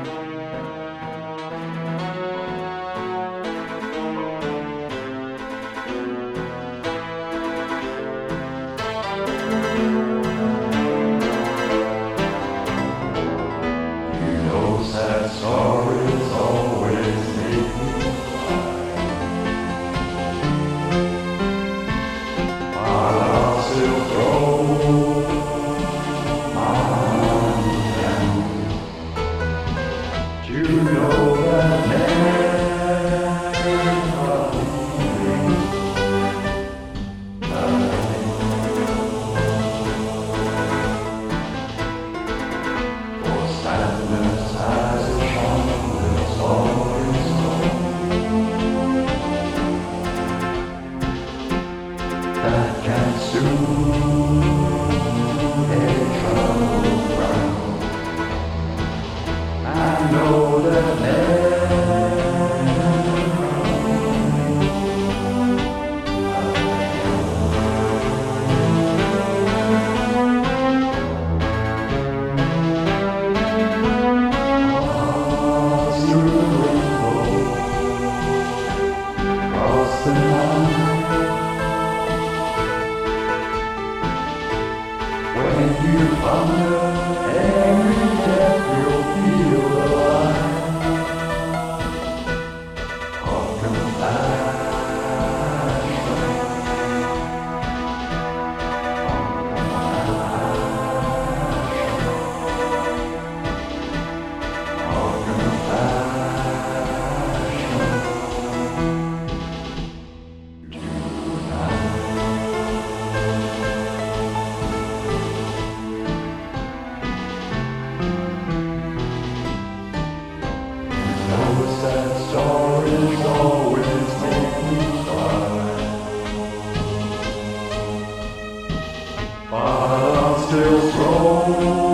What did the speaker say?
Sad stories always make me cry, but I'll still throw my arms down. You know that never leaving, for sadness has a charm that's all its own, that can soothe a troubled brow. I know that never the night, when you thunder, every step you'll feel alive of compassion, of compassion. Sad stories always make me cry, but I'll still throw